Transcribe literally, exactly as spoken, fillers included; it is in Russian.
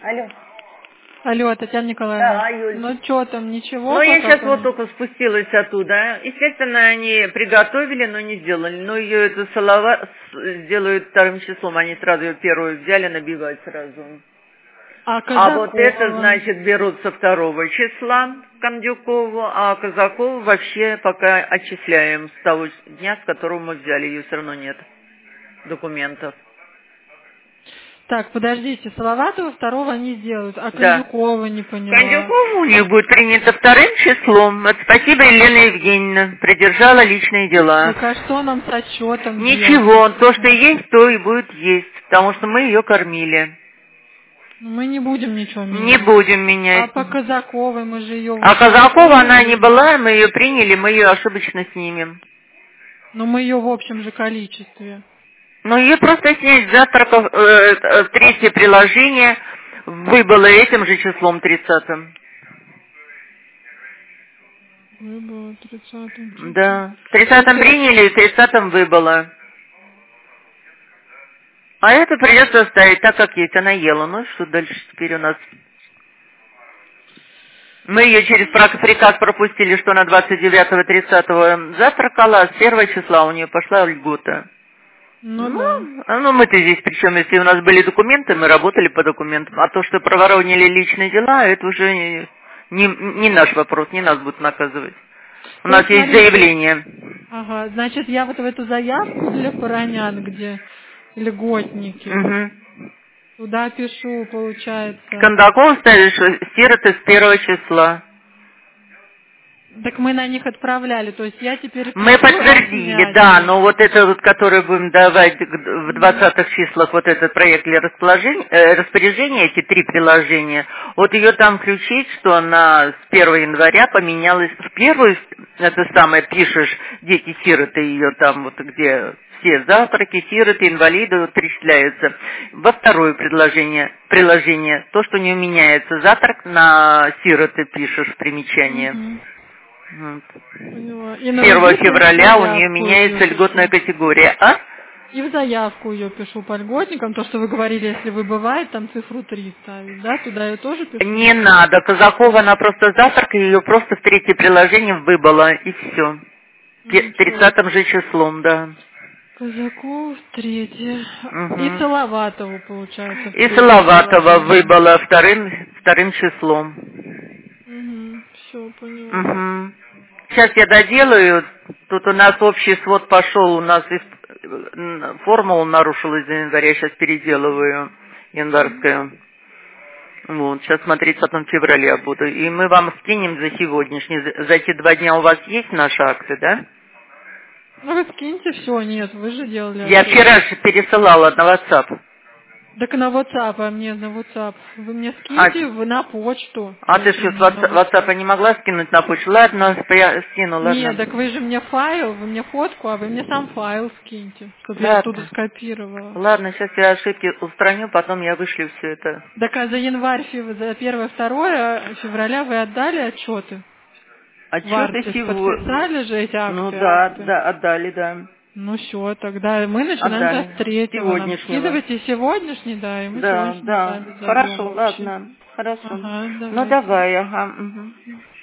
Алло. Алло, Татьяна Николаевна. Да, Юль. Ну что там, ничего? Ну, я сейчас вот понятно? только спустилась оттуда. Естественно, они приготовили, но не сделали. Но ее эту салава сделают вторым числом. Они сразу ее первую взяли набивать сразу. А, А вот Казакова? это, значит, берут со второго числа Кондюкову, а Казакову вообще пока отчисляем с того дня, с которого мы взяли. Ее все равно нет документов. Так, подождите, Салаватова второго не сделают, а Да. Кондюкова не поняла. Кондюкову у них будет принято вторым числом. Вот спасибо, Елена Евгеньевна. Придержала личные дела. Так а что нам с отчетом Ничего, делать? то, что есть, то и будет есть. Потому что мы ее кормили. Мы не будем ничего менять. Не будем А менять. по Казаковой мы же ее... А Казакова она не была, мы ее приняли, мы ее ошибочно снимем. Но мы ее в общем же количестве. Ну, ее просто снять с завтрака, э, э, третье приложение выбыло этим же числом тридцатым. Выбыло тридцатым. Да. В тридцатом приняли, в тридцатом выбыло. А это придется оставить так, как есть. Она ела. Ну, что дальше теперь у нас? Мы ее через приказ пропустили, что она двадцать девятого тридцатого завтракала, а с первого числа у нее пошла льгота. Ну, Ну, да. а ну мы-то здесь, причем, если у нас были документы, мы работали по документам. А то, что проворонили личные дела, это уже не, не, не наш вопрос, не нас будут наказывать. У То нас есть смотрите. заявление. Ага, значит, я вот в эту заявку для Поронян, где льготники, Угу. туда пишу, получается. Кондаков ставишь сироты с первого числа. Так мы на них отправляли, то есть я теперь... Мы пишу подтвердили, отснять. да, но вот это вот, который будем давать в двадцатых числах, вот этот проект для расположения, э, распоряжения, эти три приложения, вот ее там включить, что она с первого января поменялась в первую, это самое, пишешь, дети-сироты ее там, вот где все завтраки, сироты, инвалиды вот, перечисляются. Во второе предложение, приложение, то, что не меняется, завтрак на сироты пишешь в примечание. Угу. Вот. И на первого регистр февраля у нее заявку меняется ее льготная пишу. категория, а? И в заявку ее пишу по льготникам, то, что вы говорили, если выбывает, там цифру три ставить, да? Туда ее тоже пишу? Не надо, Казакова, она просто завтрак, и ее просто в третье приложение выбыло, и все. тридцатым же числом, да. Казаков, третье. Угу. И Салаватову, получается. И Салаватова выбыло вторым, вторым числом. Угу, все, поняла. Угу. Сейчас я доделаю. Тут у нас общий свод пошел, у нас из- формула нарушилась за января, сейчас переделываю январскую. Вот, сейчас смотреть потом в феврале я буду. И мы вам скинем за сегодняшний. За за эти два дня у вас есть наши акты, да? Ну вы скиньте все, нет, вы же делали. Я ответ. вчера же пересылала на WhatsApp. Так на WhatsApp, а мне на WhatsApp. Вы мне А, скиньте вы на почту. а ты что, с WhatsApp, WhatsApp не могла скинуть на почту? Ладно, я скину, ладно. Нет, так вы же мне файл, вы мне фотку, а вы мне сам файл скиньте, чтобы я Ладно. оттуда скопировала. Ладно, сейчас я ошибки устраню, потом я вышлю все это. Так а за январь, фев- за первое, второе февраля вы отдали отчеты? Отчеты сегодня. Подписали же эти акты? Ну да, акты? да, отдали, да. Ну все, тогда мы начинаем Отдали. с третьего. Нам Сегодняшнего. скидывайте сегодняшний, да, и мы Да, сегодняшний да. сами зайдем Хорошо, вообще. ладно. Хорошо. Ага, Ну давай, ага. Угу.